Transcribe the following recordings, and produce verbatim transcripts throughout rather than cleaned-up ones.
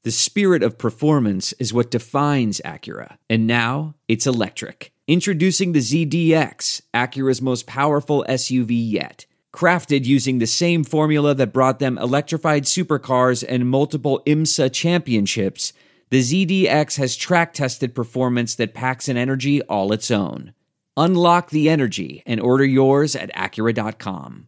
The spirit of performance is what defines Acura, and now it's electric. Introducing the Z D X, Acura's most powerful S U V yet. Crafted using the same formula that brought them electrified supercars and multiple IMSA championships, the Z D X has track-tested performance that packs an energy all its own. Unlock the energy and order yours at Acura dot com.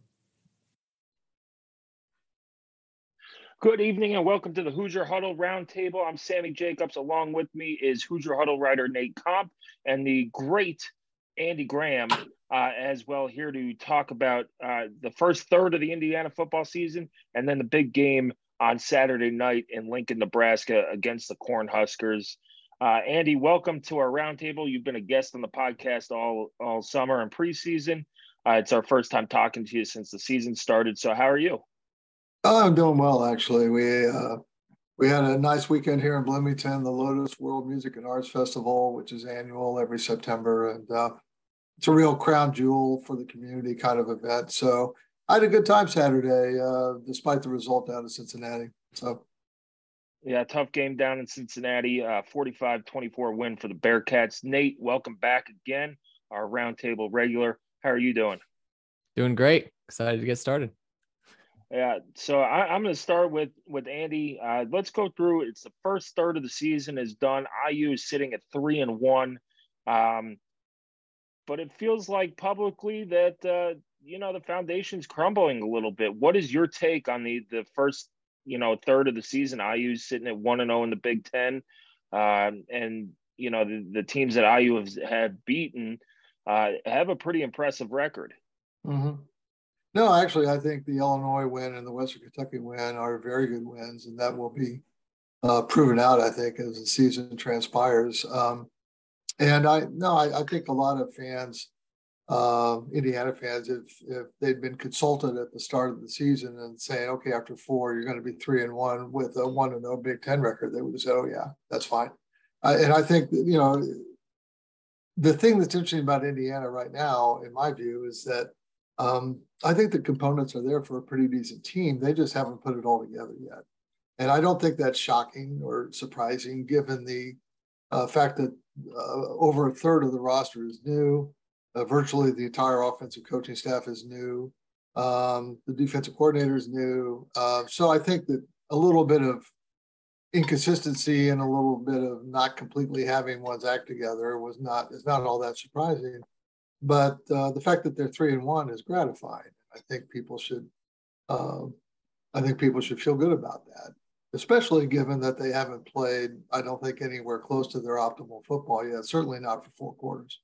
Good evening and welcome to the Hoosier Huddle Roundtable. I'm Sammy Jacobs. Along with me is Hoosier Huddle writer Nate Comp and the great Andy Graham uh, as well, here to talk about uh, the first third of the Indiana football season and then the big game on Saturday night in Lincoln, Nebraska against the Cornhuskers. Uh, Andy, welcome to our roundtable. You've been a guest on the podcast all, all summer and preseason. Uh, it's our first time talking to you since the season started. So how are you? Oh, I'm doing well, actually. We uh, we had a nice weekend here in Bloomington, the Lotus World Music and Arts Festival, which is annual every September. And uh, it's a real crown jewel for the community kind of event. So I had a good time Saturday, uh, despite the result down in Cincinnati. So, yeah, tough game down in Cincinnati, uh, forty-five twenty-four win for the Bearcats. Nate, welcome back again, our roundtable regular. How are you doing? Doing great. Excited to get started. Yeah, so I, I'm going to start with with Andy. Uh, let's go through. It's the first third of the season is done. I U is sitting at three and one, um, but it feels like publicly that uh, you know the foundation's crumbling a little bit. What is your take on the the first you know third of the season? I U's sitting at one and zero in the Big Ten, um, and you know the, the teams that I U have had beaten uh, have a pretty impressive record. Mm-hmm. No, actually, I think the Illinois win and the Western Kentucky win are very good wins, and that will be uh, proven out, I think, as the season transpires. Um, and I no, I, I think a lot of fans, uh, Indiana fans, if if they'd been consulted at the start of the season and saying, okay, after four, you're going to be three and one with a one and no Big Ten record, they would have said, oh yeah, that's fine. Uh, and I think that, you know, the thing that's interesting about Indiana right now, in my view, is that Um, I think the components are there for a pretty decent team. They just haven't put it all together yet. And I don't think that's shocking or surprising, given the uh, fact that uh, over a third of the roster is new. Uh, virtually the entire offensive coaching staff is new. Um, the defensive coordinator is new. Uh, so I think that a little bit of inconsistency and a little bit of not completely having one's act together was not is not all that surprising. But uh, the fact that they're three and one is gratifying. I think people should, uh, I think people should feel good about that, especially given that they haven't played, I don't think, anywhere close to their optimal football yet. Certainly not for four quarters.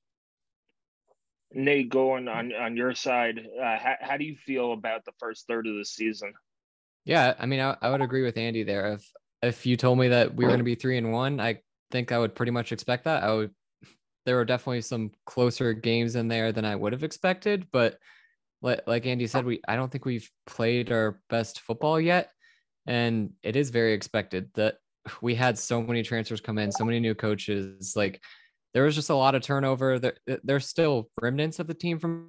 Nate, going on on your side, uh, how, how do you feel about the first third of the season? Yeah, I mean, I, I would agree with Andy there. If if you told me that we were going to be three and one, I think I would pretty much expect that. I would. There were definitely some closer games in there than I would have expected, but like, like Andy said, we I don't think we've played our best football yet, and it is very expected that we had so many transfers come in, so many new coaches. Like there was just a lot of turnover. There, there's still remnants of the team from.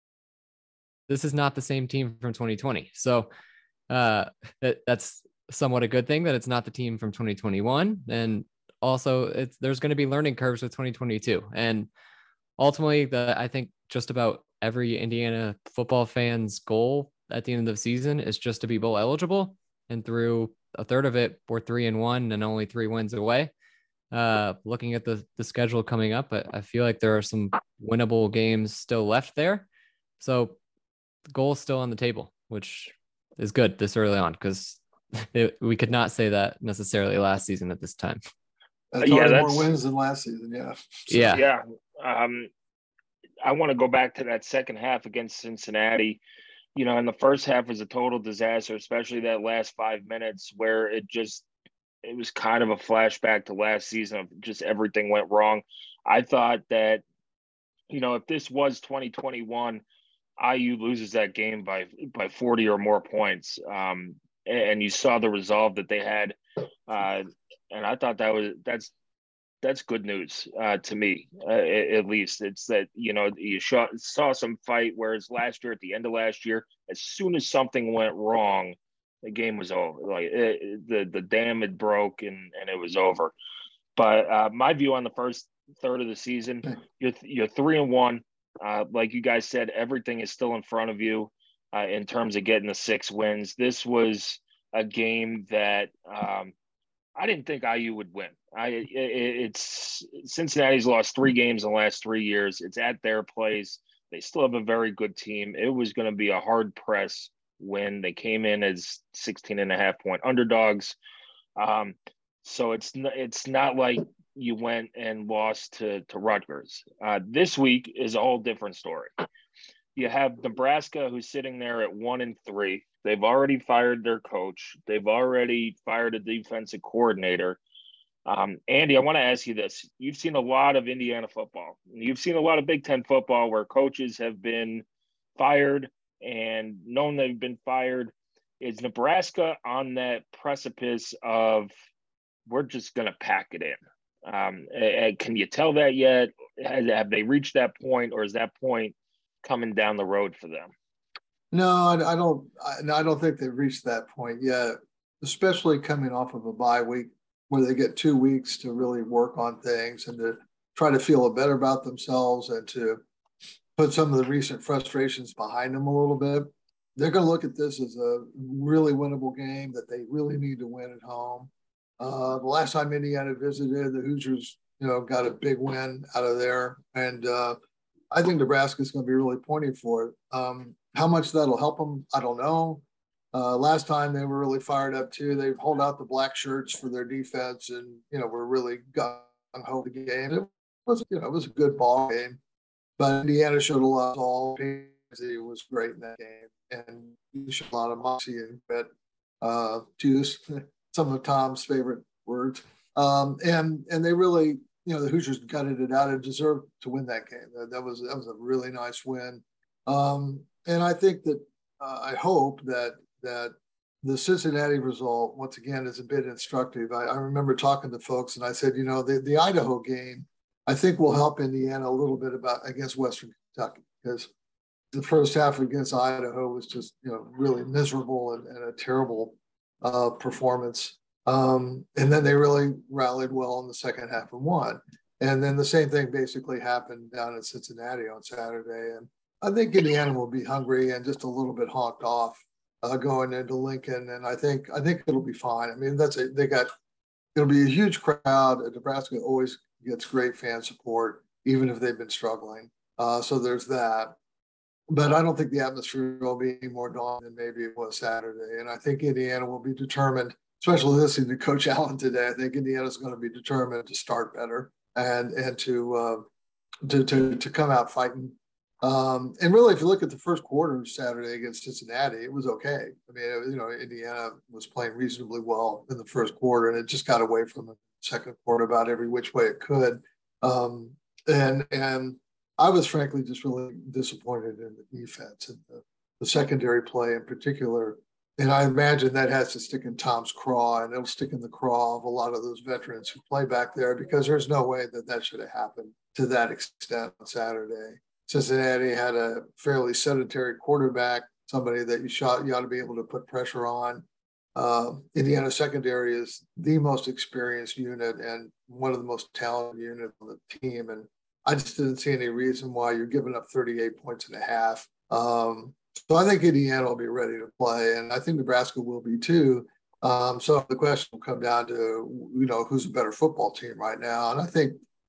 This is not the same team from twenty twenty, so uh, that, that's somewhat a good thing that it's not the team from twenty twenty-one, and also it's there's going to be learning curves with twenty twenty-two, and ultimately the I think just about every Indiana football fan's goal at the end of the season is just to be bowl eligible, and through a third of it we're three and one and only three wins away. Uh looking at the the schedule coming up, I, I feel like there are some winnable games still left there, so the goal is still on the table, which is good this early on, because we could not say that necessarily last season at this time. That's yeah, that's more wins than last season. Yeah. So, yeah. Yeah. Um, I want to go back to that second half against Cincinnati. You know, and the first half was a total disaster, especially that last five minutes where it just, it was kind of a flashback to last season of just everything went wrong. I thought that, you know, if this was twenty twenty-one, I U loses that game by, by forty or more points. Um, and you saw the resolve that they had. Uh, and I thought that was, that's, that's good news uh, to me, uh, at least. It's that, you know, you saw, saw some fight, whereas last year, at the end of last year, as soon as something went wrong, the game was over. Like it, the the dam had broke and and it was over. But uh, my view on the first third of the season, you're you're three and one. Uh, like you guys said, everything is still in front of you uh, in terms of getting the six wins. This was a game that um, I didn't think I U would win. I it, it's Cincinnati's lost three games in the last three years. It's at their place. They still have a very good team. It was going to be a hard press win. They came in as sixteen and a half point underdogs. Um, so it's it's not like you went and lost to to Rutgers. Uh, this week is a whole different story. You have Nebraska, who's sitting there at one and three. They've already fired their coach. They've already fired a defensive coordinator. Um, Andy, I want to ask you this. You've seen a lot of Indiana football. You've seen a lot of Big Ten football where coaches have been fired and known they've been fired. Is Nebraska on that precipice of we're just going to pack it in? Um, can you tell that yet? Have they reached that point, or is that point coming down the road for them? No, I, I don't. I, I don't think they've reached that point yet, especially coming off of a bye week where they get two weeks to really work on things and to try to feel better about themselves and to put some of the recent frustrations behind them a little bit. They're going to look at this as a really winnable game that they really need to win at home. Uh, the last time Indiana visited, the Hoosiers, you know, got a big win out of there, and uh, I think Nebraska is going to be really pointing for it. Um, how much that'll help them, I don't know. Uh, last time they were really fired up too. They hold out the black shirts for their defense, and you know, were really gung ho the game. It was, you know, it was a good ball game, but Indiana showed a lot of all. He was great in that game, and he showed a lot of moxie and grit, uh, juice. Some of Tom's favorite words, um, and and they really, you know, the Hoosiers gutted it out and deserved to win that game. That, that was that was a really nice win, um, and I think that uh, I hope that that the Cincinnati result once again is a bit instructive. I, I remember talking to folks and I said, you know, the, the Idaho game I think will help Indiana a little bit about against Western Kentucky, because the first half against Idaho was just, you know, really miserable and, and a terrible uh, performance. Um, and then they really rallied well in the second half and won. And then the same thing basically happened down in Cincinnati on Saturday. And I think Indiana will be hungry and just a little bit honked off uh, going into Lincoln. And I think I think it'll be fine. I mean, that's a, they got it'll be a huge crowd. Nebraska always gets great fan support, even if they've been struggling. Uh, so there's that. But I don't think the atmosphere will be any more daunting than maybe it was Saturday. And I think Indiana will be determined, especially listening to Coach Allen today. I think Indiana's going to be determined to start better and and to uh, to, to to come out fighting. Um, and really, if you look at the first quarter of Saturday against Cincinnati, it was okay. I mean, it, you know, Indiana was playing reasonably well in the first quarter, and it just got away from the second quarter about every which way it could. Um, and and I was frankly just really disappointed in the defense and the, the secondary play in particular. And I imagine that has to stick in Tom's craw, and it'll stick in the craw of a lot of those veterans who play back there, because there's no way that that should have happened to that extent on Saturday. Cincinnati had a fairly sedentary quarterback, somebody that you shot, you ought to be able to put pressure on. Uh, Indiana secondary is the most experienced unit and one of the most talented units on the team. And I just didn't see any reason why you're giving up thirty-eight points and a half. Um, so I think Indiana will be ready to play, and I think Nebraska will be too. Um, so the question will come down to, you know, who's a better football team right now. And I think,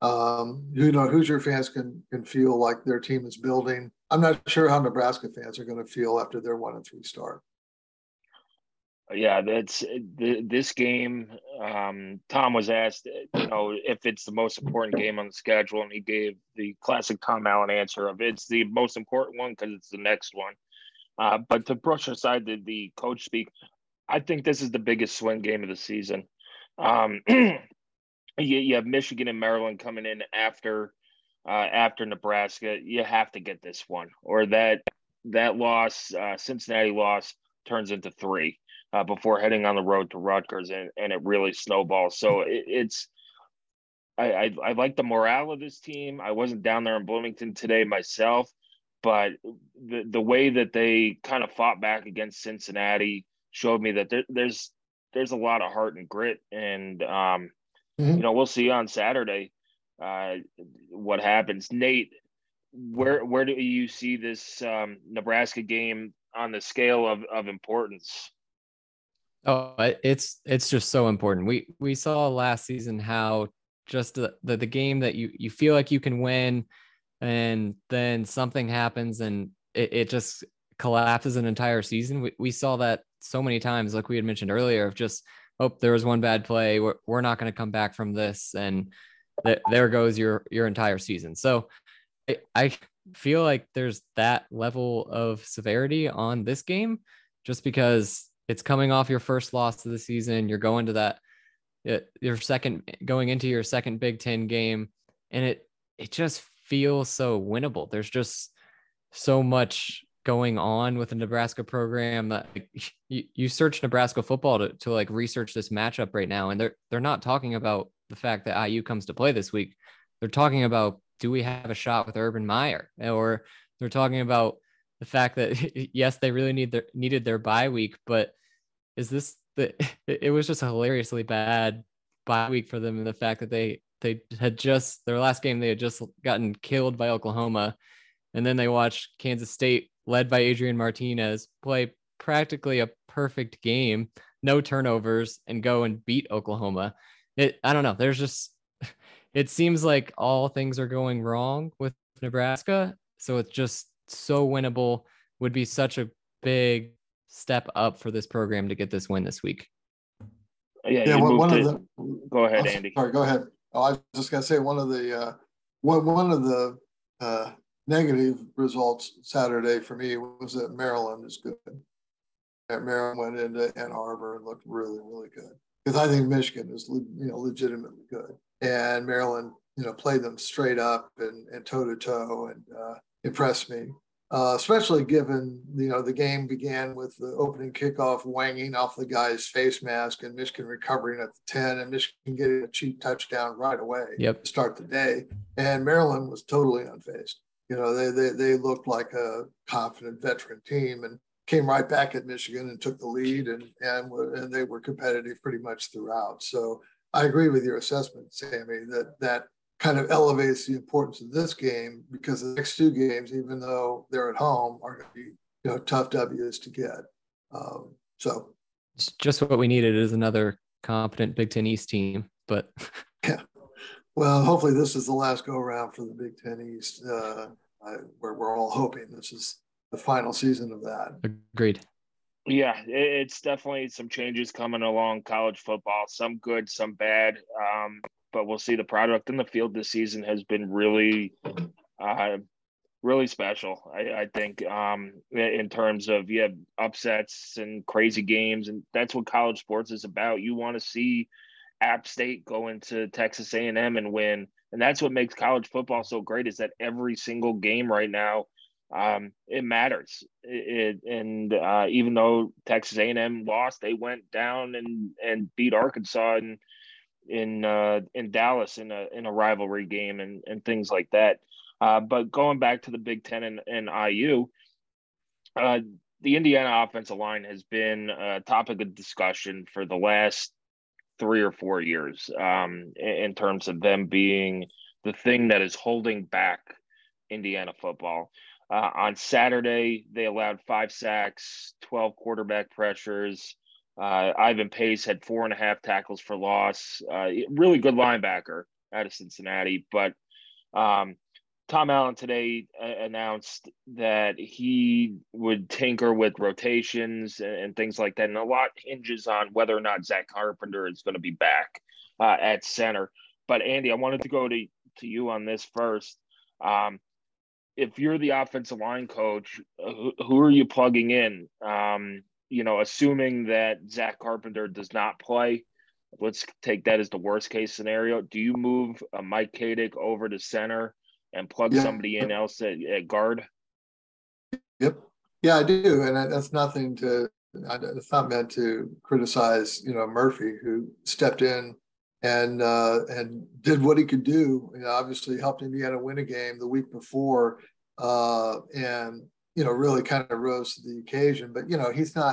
um, you know, Hoosier fans can can feel like their team is building. I'm not sure how Nebraska fans are going to feel after their one and three start. Yeah, that's this game. Um, Tom was asked, you know, if it's the most important game on the schedule, and he gave the classic Tom Allen answer of it's the most important one because it's the next one. Uh, but to brush aside the, the coach speak, I think this is the biggest swing game of the season. Um, you, you have Michigan and Maryland coming in after uh, after Nebraska. You have to get this one, or that that loss, uh, Cincinnati loss, turns into three. Uh, before heading on the road to Rutgers, and, and it really snowballs. So it, it's I, I I like the morale of this team. I wasn't down there in Bloomington today myself, but the the way that they kind of fought back against Cincinnati showed me that there, there's there's a lot of heart and grit, and um, Mhm. you know, we'll see on Saturday uh, what happens. Nate, where where do you see this um, Nebraska game on the scale of of importance? Oh, it- it's it's just so important. We we saw last season how just the, the the game that you you feel like you can win, and then something happens and it, it just collapses an entire season. We we saw that so many times, like we had mentioned earlier, of just, oh, there was one bad play. We're we're not going to come back from this, and th- there goes your your entire season. So I, I feel like there's that level of severity on this game, just because it's coming off your first loss of the season. You're going to that your second going into your second Big Ten game, and it it just feels so winnable. There's just so much going on with the Nebraska program that, like, you, you search Nebraska football to, to like research this matchup right now, and they're they're not talking about the fact that I U comes to play this week. They're talking about, do we have a shot with Urban Meyer? Or they're talking about the fact that yes, they really need their needed their bye week, but is this the it was just a hilariously bad bye week for them, and the fact that they they had just their last game, they had just gotten killed by Oklahoma, and then they watched Kansas State, led by Adrian Martinez, play practically a perfect game, no turnovers, and go and beat Oklahoma. It I don't know. There's just it seems like all things are going wrong with Nebraska, so it's just so winnable. Would be such a big step up for this program to get this win this week. Yeah, Yeah, you one, moved one of it. the. Go ahead, I'm Andy. Sorry, go ahead. Oh, I was just gonna say one of the uh, one one of the uh, negative results Saturday for me was that Maryland is good. That Maryland went into Ann Arbor and looked really, really good, because I think Michigan is, you know, legitimately good, and Maryland, you know, played them straight up and and toe to toe and uh, impressed me. Uh, especially given, you know, the game began with the opening kickoff wanging off the guy's face mask and Michigan recovering at the ten, and Michigan getting a cheap touchdown right away Yep. to start the day. And Maryland was totally unfazed. You know, they, they, they looked like a confident veteran team and came right back at Michigan and took the lead, and, and, and they were competitive pretty much throughout. So I agree with your assessment, Sammy, that that kind of elevates the importance of this game, because the next two games, even though they're at home, are going to be, you know, tough W's to get. Um, so It's just what we needed is another competent Big Ten East team. But yeah, well, hopefully this is the last go around for the Big Ten East, uh, I, where we're all hoping this is the final season of that. Agreed. Yeah, it's definitely some changes coming along college football, some good, some bad. Um, but we'll see. The product in the field this season has been really, uh, really special. I, I think um, in terms of, yeah, upsets and crazy games, and that's what college sports is about. You want to see App State go into Texas A and M and win, and that's what makes college football so great, is that every single game right now, um, it matters. It, it and uh, even though Texas A and M lost, they went down and and beat Arkansas in in uh, in Dallas in a in a rivalry game, and and things like that. Uh, but going back to the Big Ten and, and I U, uh, the Indiana offensive line has been a topic of discussion for the last three or four years, um, in, in terms of them being the thing that is holding back Indiana football. Uh, on Saturday, they allowed five sacks, twelve quarterback pressures. Uh, Ivan Pace had four and a half tackles for loss. Uh, really good linebacker out of Cincinnati. But um, Tom Allen today uh, announced that he would tinker with rotations and, and things like that. And a lot hinges on whether or not Zach Carpenter is going to be back uh, at center. But Andy, I wanted to go to, to you on this first. Um, if you're the offensive line coach, who, who are you plugging in? Um, you know, assuming that Zach Carpenter does not play, let's take that as the worst case scenario. Do you move a Mike Kadick over to center and plug Yeah. somebody in else at, at guard? Yep. Yeah, I do. And that's nothing to, it's not meant to criticize, you know, Murphy, who stepped in and uh, and did what he could do. You know, obviously helped Indiana win a game the week before, uh, and, you know, really kind of rose to the occasion. But, you know, he's not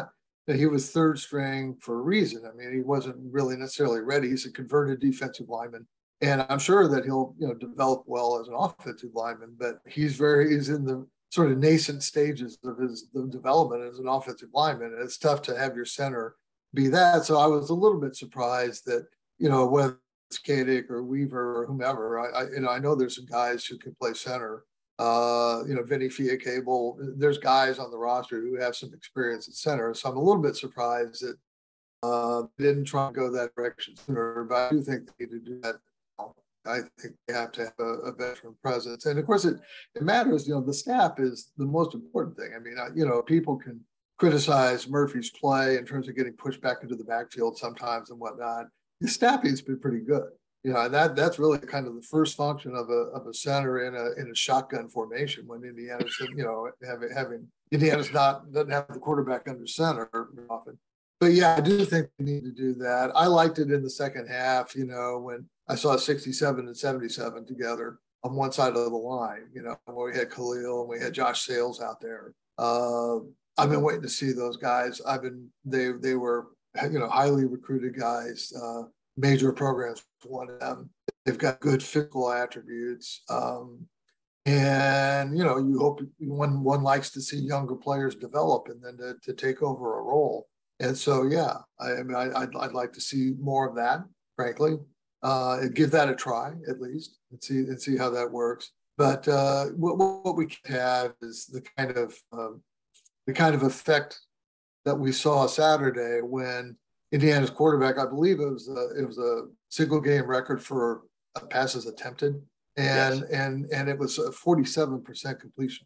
that he was third string for a reason. I mean, he wasn't really necessarily ready. He's a converted defensive lineman. And I'm sure that he'll, you know, develop well as an offensive lineman, but he's very, he's in the sort of nascent stages of his development as an offensive lineman. And it's tough to have your center be that. So I was a little bit surprised that, you know, whether it's Kadick or Weaver or whomever, I, I, you know, I know there's some guys who can play center. Uh, you know, Vinny Fiacable, there's guys on the roster who have some experience at center. So I'm a little bit surprised that uh, they didn't try to go that direction sooner, but I do think they need to do that. I think they have to have a, a veteran presence. And of course, it, it matters, you know, the staff is the most important thing. I mean, I, you know, people can criticize Murphy's play in terms of getting pushed back into the backfield sometimes and whatnot. The staffing's been pretty good. You know, and that that's really kind of the first function of a of a center in a in a shotgun formation when Indiana's, you know, having having Indiana's not doesn't have the quarterback under center often. But yeah, I do think we need to do that. I liked it in the second half, you know, when I saw sixty-seven and seventy-seven together on one side of the line, you know, where we had Khalil and we had Josh Sales out there. Uh, I've been waiting to see those guys. I've been, they they were, you know, highly recruited guys. Uh, major programs wanted them. They've got good physical attributes. Um, and, you know, you hope one, one likes to see younger players develop and then to, to take over a role. And so, yeah, I, I mean, I, I'd, I'd like to see more of that, frankly. Uh, give that a try at least and see and see how that works. But uh, what, what we can have is the kind of um, the kind of effect that we saw Saturday when Indiana's quarterback, I believe it was a, it was a single game record for passes attempted, and yes. and and it was a forty-seven percent completion.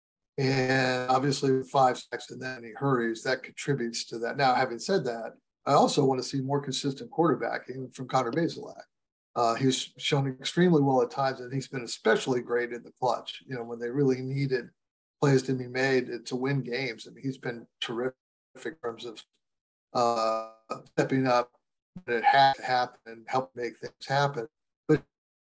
And obviously five sacks and then he hurries, that contributes to that. Now, having said that, I also want to see more consistent quarterbacking from Connor Bazelak. Uh, he's shown extremely well at times, and he's been especially great in the clutch. You know, when they really needed plays to be made to win games, I mean, he's been terrific in terms of uh, stepping up when it had to happen and help make things happen, but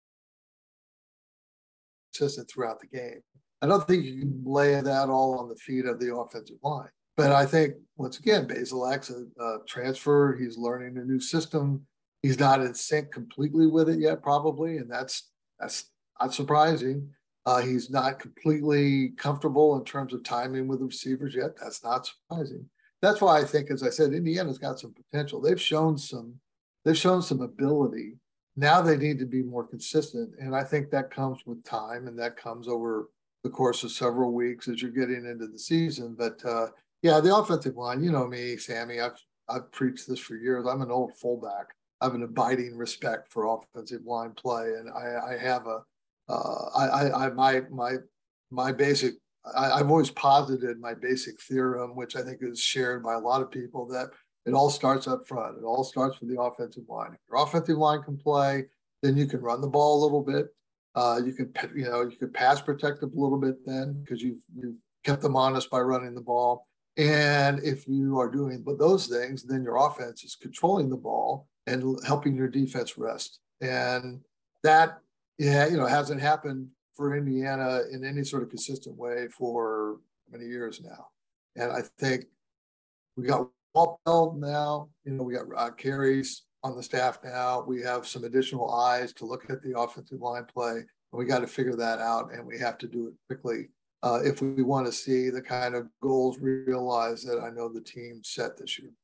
consistent throughout the game. I don't think you can lay that all on the feet of the offensive line. But I think, once again, Bazelak's a, a transfer. He's learning a new system. He's not in sync completely with it yet, probably, and that's that's not surprising. Uh, he's not completely comfortable in terms of timing with the receivers yet. That's not surprising. That's why I think, as I said, Indiana's got some potential. They've shown some, they've shown some ability. Now they need to be more consistent, and I think that comes with time, and that comes over the course of several weeks as you're getting into the season. But uh, yeah, the offensive line, you know me, Sammy, I've I've preached this for years. I'm an old fullback. I have an abiding respect for offensive line play, and I, I have a, uh, I, I, my, my, my basic, I, I've always posited my basic theorem, which I think is shared by a lot of people, that it all starts up front. It all starts with the offensive line. If your offensive line can play, then you can run the ball a little bit. Uh, you can, you know, you could pass protect them a little bit then because you've, you've kept them honest by running the ball. And if you are doing but those things, then your offense is controlling the ball and helping your defense rest. And that, yeah, you know, hasn't happened for Indiana in any sort of consistent way for many years now. And I think we got Walt Bell now, you know, we got uh, Carey's on the staff now. We have some additional eyes to look at the offensive line play. And we got to figure that out, and we have to do it quickly uh, if we want to see the kind of goals realized that I know the team set this year.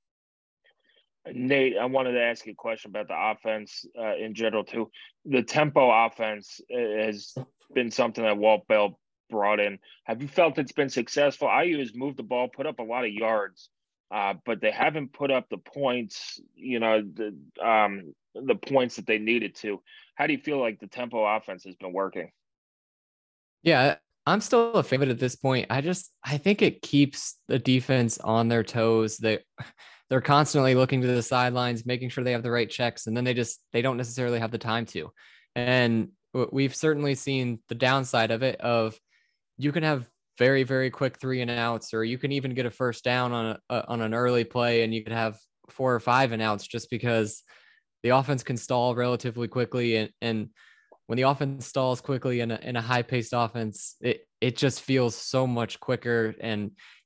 Nate, I wanted to ask you a question about the offense uh, in general too. The tempo offense has been something that Walt Bell brought in. Have you felt it's been successful? I U has moved the ball, put up a lot of yards, uh, but they haven't put up the points, you know, the um, the points that they needed to. How do you feel like the tempo offense has been working? Yeah, I'm still a favorite at this point. I just, I think it keeps the defense on their toes. They, they're constantly looking to the sidelines, making sure they have the right checks, and then they just, they don't necessarily have the time to. And we've certainly seen the downside of it, of you can have very, very quick three and outs, or you can even get a first down on a, on an early play, and you could have four or five and outs just because the offense can stall relatively quickly. And, and when the offense stalls quickly in a, in a high paced offense, it, it just feels so much quicker, and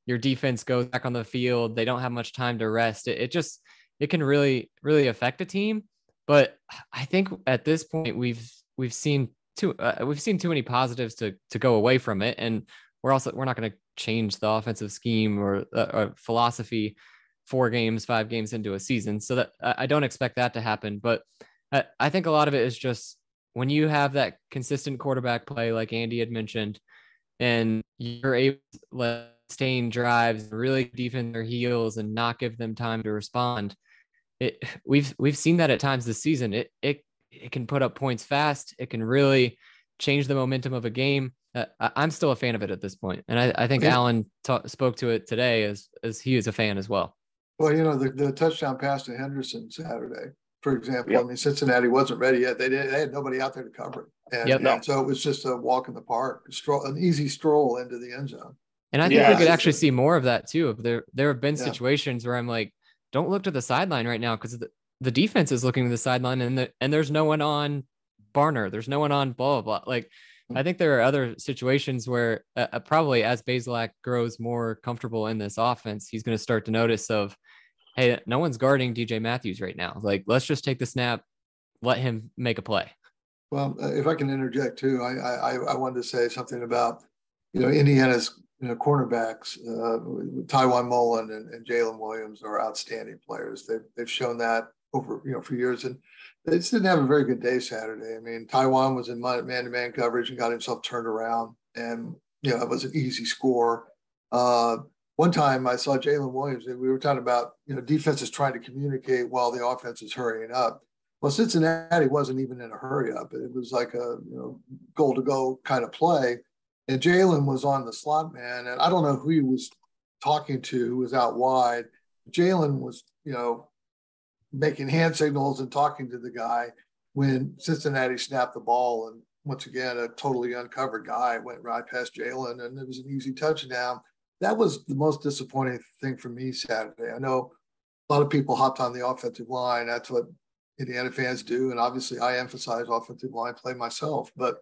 your defense goes back on the field. They don't have much time to rest. It, it just, it can really, really affect a team. But I think at this point we've, we've seen too, uh, we've seen too many positives to, to go away from it. And we're also, we're not going to change the offensive scheme or, uh, or philosophy four games, five games into a season. So that I don't expect that to happen. But I, I think a lot of it is just when you have that consistent quarterback play, like Andy had mentioned, and you're able to sustain drives, really defend their heels and not give them time to respond. It we've we've seen that at times this season. It it it can put up points fast. It can really change the momentum of a game. Uh, I'm still a fan of it at this point, and I, I think yeah. Alan ta- spoke to it today as as he is a fan as well. Well, you know, the, the touchdown pass to Henderson Saturday, for example. Yep. I mean, Cincinnati wasn't ready yet. They didn't. They had nobody out there to cover it, and, yep. and so it was just a walk in the park, a stroll, an easy stroll into the end zone. And I think yeah. we could actually see more of that too. There there have been yeah. situations where I'm like, don't look to the sideline right now because the, the defense is looking to the sideline, and the, and there's no one on Barner. There's no one on blah blah blah. Like. I think there are other situations where uh, probably as Bazelak grows more comfortable in this offense, he's going to start to notice of, hey, no one's guarding D J Matthews right now. Like, let's just take the snap, let him make a play. Well, uh, if I can interject too, I, I I wanted to say something about, you know, Indiana's you know cornerbacks, uh, Tywan Mullen and, and Jalen Williams are outstanding players. They've they've shown that over you know for years, and they just didn't have a very good day Saturday. I mean, Tywan was in man-to-man coverage and got himself turned around, and you know it was an easy score. Uh, one time I saw Jalen Williams, and we were talking about you know defense is trying to communicate while the offense is hurrying up. Well, Cincinnati wasn't even in a hurry up. It was like a you know goal to go kind of play, and Jalen was on the slot man, and I don't know who he was talking to, who was out wide. Jalen was you know. making hand signals and talking to the guy when Cincinnati snapped the ball. And once again, a totally uncovered guy went right past Jalen, and it was an easy touchdown. That was the most disappointing thing for me Saturday. I know a lot of people hopped on the offensive line. That's what Indiana fans do. And obviously I emphasize offensive line play myself, but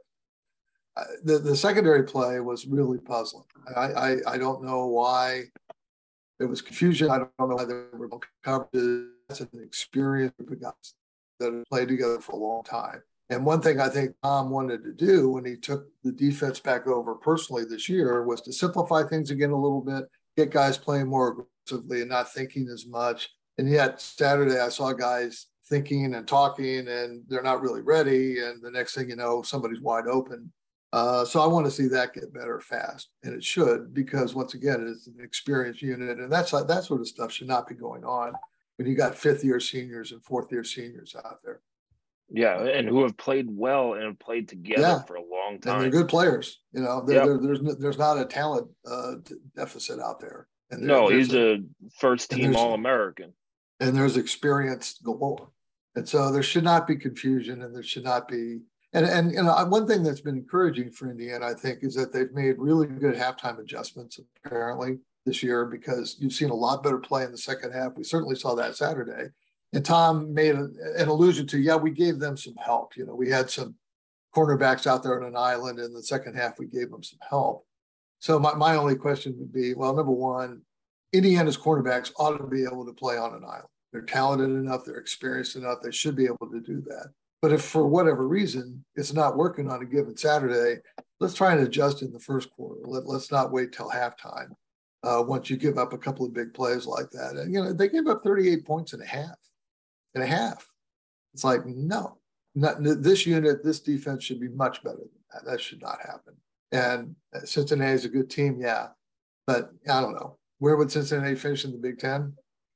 the, the secondary play was really puzzling. I, I, I don't know why there was confusion. I don't know why they were covered. That's an experienced group of guys that have played together for a long time. And one thing I think Tom wanted to do when he took the defense back over personally this year was to simplify things again a little bit, get guys playing more aggressively and not thinking as much. And yet Saturday I saw guys thinking and talking and they're not really ready. And the next thing you know, somebody's wide open. Uh, so I want to see that get better fast, and it should, because once again, it's an experienced unit, and that's that sort of stuff should not be going on when you got fifth year seniors and fourth year seniors out there. Yeah, and who have played well and have played together yeah. for a long time. And they're good players. You know, they're, yep. they're, there's there's not a talent uh, deficit out there. And no, he's a, a first team All American. And there's experience galore. And so there should not be confusion, and there should not be. And and you know, one thing that's been encouraging for Indiana, I think, is that they've made really good halftime adjustments apparently this year, because you've seen a lot better play in the second half. We certainly saw that Saturday. And Tom made a, an allusion to, yeah, we gave them some help. You know, we had some cornerbacks out there on an island. In the second half, we gave them some help. So my, my only question would be, well, number one, Indiana's cornerbacks ought to be able to play on an island. They're talented enough. They're experienced enough. They should be able to do that. But if for whatever reason it's not working on a given Saturday, let's try and adjust in the first quarter. Let, let's not wait till halftime uh, once you give up a couple of big plays like that. And, you know, they gave up thirty-eight points and a half. And a half. It's like, no, not, this unit, this defense should be much better than that. That should not happen. And Cincinnati is a good team, yeah. But I don't know. Where would Cincinnati finish in the Big Ten?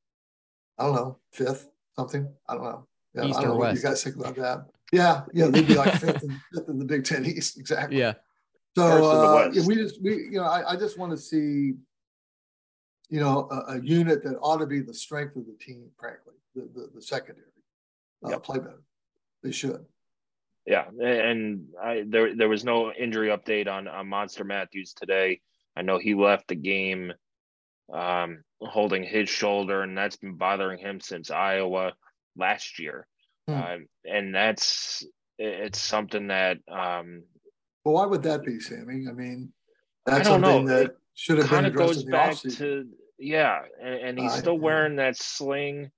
I don't know. Fifth, something? I don't know. Yeah, East I don't or know West. What you guys think about that. Yeah, yeah, they'd be like fifth in, fifth in the Big Ten East, exactly. Yeah. So uh, yeah, we just we you know I, I just want to see you know a, a unit that ought to be the strength of the team, frankly, the the, the secondary uh, yep. play better. They should. Yeah, and I there there was no injury update on, on Monster Matthews today. I know he left the game um, holding his shoulder, and that's been bothering him since Iowa last year. Hmm. Uh, and that's it's something that. Um, well, why would that be, Sammy? I mean, that's I don't something know. that it, Should have been kind of addressed goes in the back offseason. to yeah, and, and he's Uh, still yeah. wearing that sling.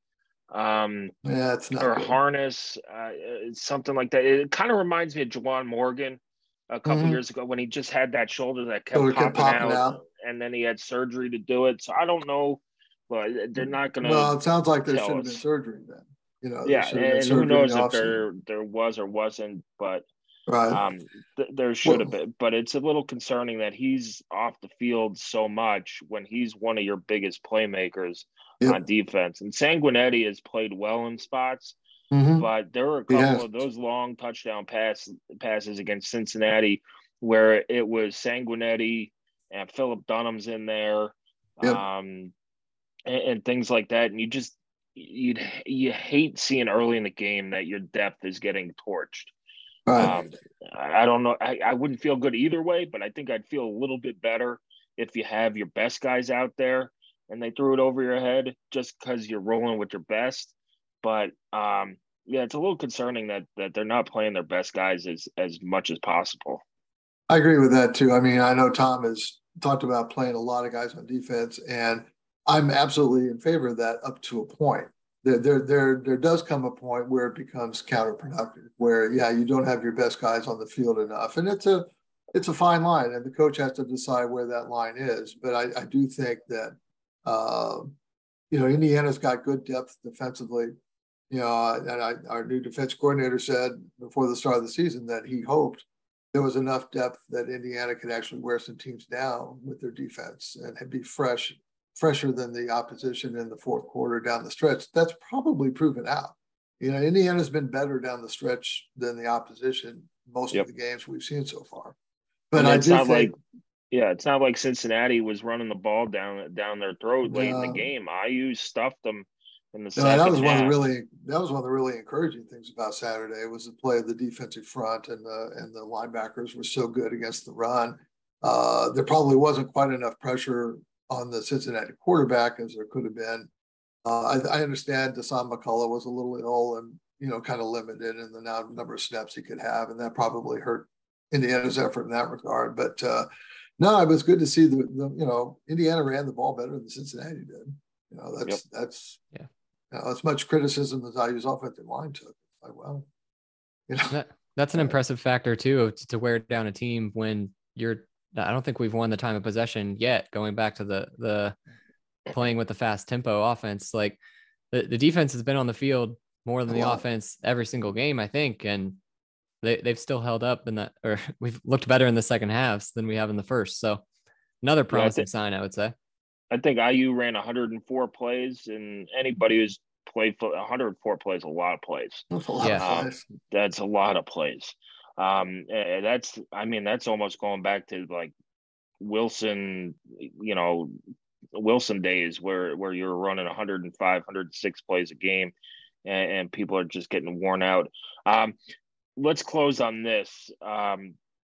Um, Yeah, it's not or good. harness, uh, something like that. It kind of reminds me of Juwan Morgan a couple Mhm. years ago when he just had that shoulder that kept Shoulder popping, kept popping out, out. and then he had surgery to do it. So I don't know, but they're not going to Well, it sounds like there should tell have been us. surgery then. You know, there Yeah, should have been and who surgery in the knows if offseason. there there was or wasn't, but Right. um, th- there should have Well, been. But it's a little concerning that he's off the field so much when he's one of your biggest playmakers yep. on defense. And Sanguinetti has played well in spots. Mhm. But there were a He couple has. of those long touchdown pass passes against Cincinnati where it was Sanguinetti and Philip Dunham's in there, Yep. um, and, and things like that. And you just you you hate seeing early in the game that your depth is getting torched. Right. Um, I, I don't know. I, I wouldn't feel good either way, but I think I'd feel a little bit better if you have your best guys out there and they threw it over your head just because you're rolling with your best. But um, yeah, it's a little concerning that that they're not playing their best guys as as much as possible. I agree with that too. I mean, I know Tom has talked about playing a lot of guys on defense, and I'm absolutely in favor of that up to a point. There, there, there, there does come a point where it becomes counterproductive, where yeah, you don't have your best guys on the field enough, and it's a it's a fine line, and the coach has to decide where that line is. But I, I do think that uh, you know Indiana's got good depth defensively. You know, and I, our new defense coordinator said before the start of the season that he hoped there was enough depth that Indiana could actually wear some teams down with their defense and be fresh, fresher than the opposition in the fourth quarter down the stretch. That's probably proven out. You know, Indiana's been better down the stretch than the opposition most Yep. of the games we've seen so far. But And I it's do not think, like yeah, it's not like Cincinnati was running the ball down down their throat late in the uh, game. I U stuffed them in the no, second that was one of the half. really that was one of the really encouraging things about Saturday was the play of the defensive front and the and the linebackers were so good against the run. Uh, there probably wasn't quite enough pressure on the Cincinnati quarterback as there could have been. Uh, I, I understand Dasan McCullough was a little ill and you know kind of limited in the number of snaps he could have, and that probably hurt Indiana's effort in that regard. But uh, no, it was good to see the, the you know Indiana ran the ball better than Cincinnati did. You know that's Yep. that's Yeah. You know, as much criticism as I U's offensive line took. It's like, well, you know, That, that's an impressive factor too, to, to wear down a team when you're, I don't think we've won the time of possession yet, going back to the, the playing with the fast tempo offense. Like the, the defense has been on the field more than a the lot. offense every single game, I think. And they, they've still held up in that, or we've looked better in the second halves than we have in the first. So another promising think- sign, I would say. I think I U ran one hundred four plays, and anybody who's played for one hundred four plays, a lot of plays. That's a lot Yeah. of Um, plays. that's a lot of plays. Um, and that's, I mean, that's almost going back to like Wilson, you know, Wilson days where where you're running one hundred five, one hundred six plays a game, and, and people are just getting worn out. Um, let's close on this. Um,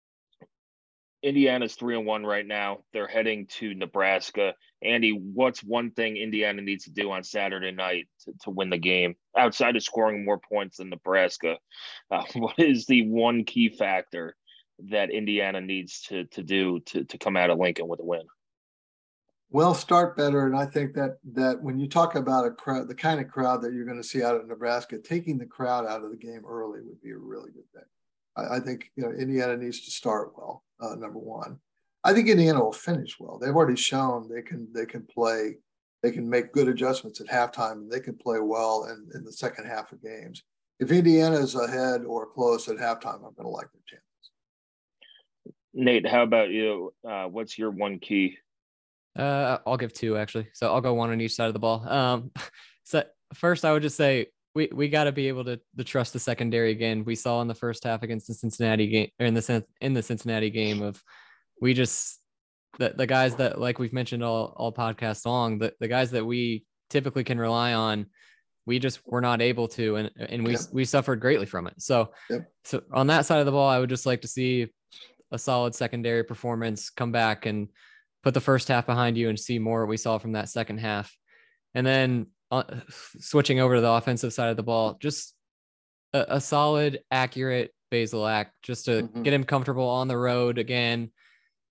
Indiana's three and one right now. They're heading to Nebraska. Andy, what's one thing Indiana needs to do on Saturday night to, to win the game outside of scoring more points than Nebraska? Uh, what is the one key factor that Indiana needs to to do to to come out of Lincoln with a win? Well, start better, and I think that that when you talk about a crowd, the kind of crowd that you're going to see out of Nebraska, taking the crowd out of the game early would be a really good thing. I, I think you know Indiana needs to start well. Uh, number one, I think Indiana will finish well. They've already shown they can they can play, they can make good adjustments at halftime, and they can play well in, in the second half of games. If Indiana is ahead or close at halftime, I'm going to like their chances. Nate, how about you? Uh, what's your one key? Uh, I'll give two actually. So I'll go one on each side of the ball. Um, so first I would just say we, we got to be able to, to trust the secondary again. We saw in the first half against the Cincinnati game, or in the in the Cincinnati game of, we just the, the guys that, like we've mentioned all all podcasts long, the, the guys that we typically can rely on, we just were not able to, and and we Yep. we suffered greatly from it. So Yep. so on that side of the ball, I would just like to see a solid secondary performance, come back and put the first half behind you and see more we saw from that second half. And then uh, switching over to the offensive side of the ball, just a, a solid, accurate Basilak, just to Mhm. get him comfortable on the road again.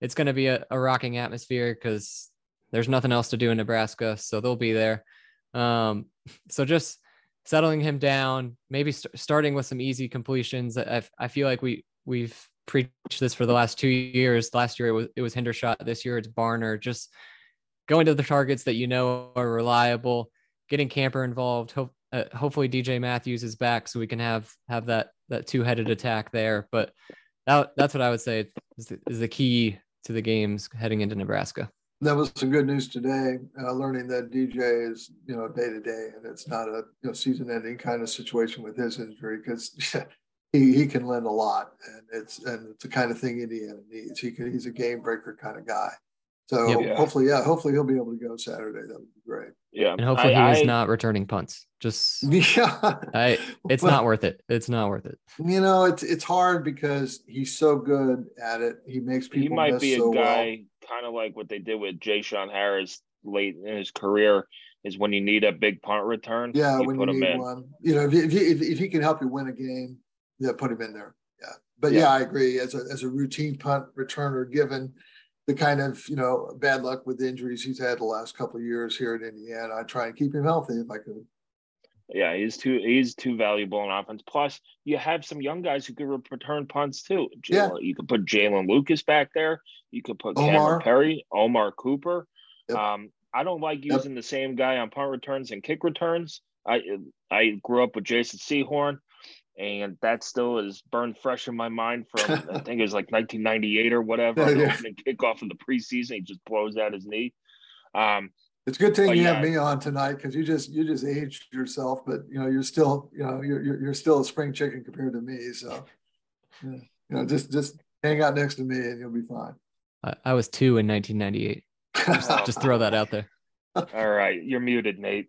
it's going to be a, a rocking atmosphere because there's nothing else to do in Nebraska. So they'll be there. Um, so just settling him down, maybe st- starting with some easy completions. I, I feel like we, we've preached this for the last two years. Last year it was, it was Hendershot. This year it's Barner. Just going to the targets that you know are reliable, getting Camper involved. Hope, uh, hopefully D J Matthews is back so we can have, have that, that two-headed attack there. But that, that's what I would say is the, is the key to the games heading into Nebraska. That was some good news today, uh, learning that D J is, you know, day to day, and it's not a you know season ending kind of situation with his injury, because he, he can lend a lot, and it's and it's the kind of thing Indiana needs. He can, he's a game breaker kind of guy. So Yep. hopefully, yeah, hopefully he'll be able to go Saturday. That would be great. Yeah, and hopefully I, he is I, not returning punts. Just yeah, I, it's well, not worth it. It's not worth it. You know, it's it's hard because he's so good at it. He makes people. He might miss be a so guy well. kind of like what they did with Jay Sean Harris late in his career. Is when you need a big punt return. Yeah, you when put you him need in. one. You know, if, if, he, if, if he can help you win a game, yeah, put him in there. Yeah, but Yeah. yeah, I agree. As a as a routine punt returner, given the kind of you know bad luck with injuries he's had the last couple of years here in Indiana, I try and keep him healthy if I could. Yeah, he's too he's too valuable in offense. Plus, you have some young guys who could return punts too. Yeah. You could put Jalen Lucas back there. You could put Omar. Cameron Perry, Omar Cooper. Yep. Um, I don't like using Yep. the same guy on punt returns and kick returns. I I grew up with Jason Sehorn, and that still is burned fresh in my mind from I think it was like nineteen ninety-eight or whatever. On the Yeah. opening kickoff of the preseason, he just blows out his knee. Um, It's a good thing But you yeah. have me on tonight because you just you just aged yourself, but you know you're still you know you're you're, you're still a spring chicken compared to me. So yeah, you know just just hang out next to me and you'll be fine. I, I was two in nineteen ninety-eight. Just, just throw that out there. all right, you're muted, Nate.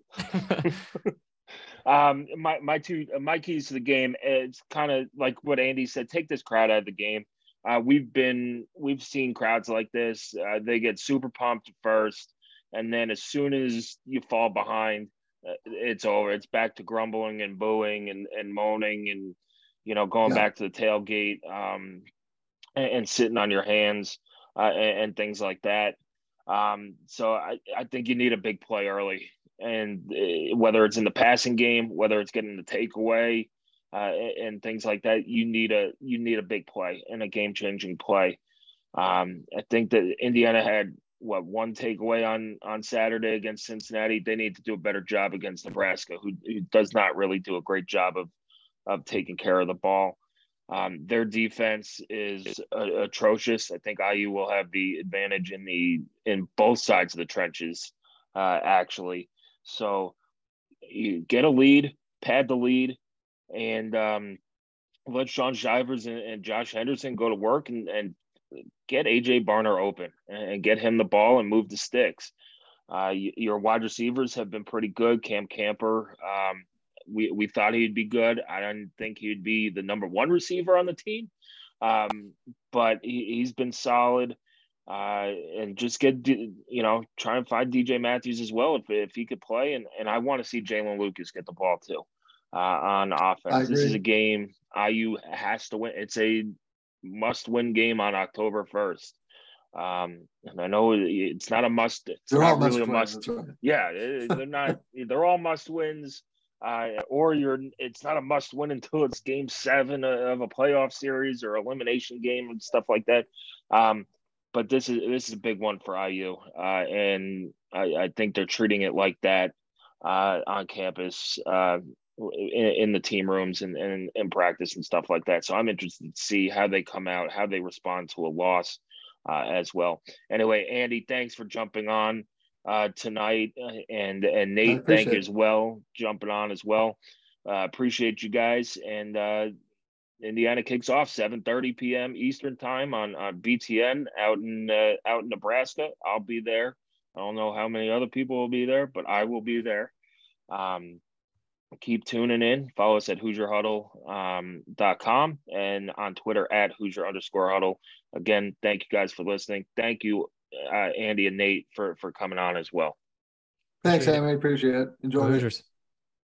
Um, my my two my keys to the game, it's kind of like what Andy said. Take this crowd out of the game. Uh, we've been we've seen crowds like this. Uh, they get super pumped at first, and then as soon as you fall behind, uh, it's over. It's back to grumbling and booing and, and moaning and you know going Yeah. back to the tailgate um, and, and sitting on your hands uh, and, and things like that. Um, so I, I think you need a big play early. And uh, whether it's in the passing game, whether it's getting the takeaway, uh, and, and things like that, you need a you need a big play and a game changing play. Um, I think that Indiana had what one takeaway on on Saturday against Cincinnati. They need to do a better job against Nebraska, who, who does not really do a great job of of taking care of the ball. Um, their defense is uh, atrocious. I think I U will have the advantage in the in both sides of the trenches, uh, actually. So you get a lead, pad the lead, and um, let Sean Shivers and, and Josh Henderson go to work and, and get A J Barner open and, and get him the ball and move the sticks. Uh, you, your wide receivers have been pretty good. Cam Camper, um, we, we thought he'd be good. I didn't think he'd be the number one receiver on the team, um, but he, he's been solid. Uh, and just get, you know, try and find D J Matthews as well if, if he could play. And, and I want to see Jalen Lucas get the ball too uh, on offense. This is a game I U has to win. It's a must win game on October first. Um, and I know it's not a must. It's They're not all really must a wins, must. that's right. Yeah, they're not. They're all must wins. Uh, or you're. It's not a must win until it's game seven of a playoff series or elimination game and stuff like that. Um, but this is this is a big one for I U, uh, and I, I think they're treating it like that uh, on campus, uh, in, in the team rooms and, and in practice and stuff like that. So I'm interested to see how they come out, how they respond to a loss uh, as well. Anyway, Andy, thanks for jumping on uh, tonight, and and Nate, thank you as well, jumping on as well. Uh, appreciate you guys, and uh, Indiana kicks off seven thirty p.m. Eastern time on, on B T N out in uh, out in Nebraska. I'll be there. I don't know how many other people will be there, but I will be there. Um, keep tuning in. Follow us at Hoosier Huddle um, dot com and on Twitter at Hoosier underscore Huddle. Again, thank you guys for listening. Thank you, uh, Andy and Nate, for for coming on as well. Thanks, Amy. Appreciate it. Enjoy. Hoosiers.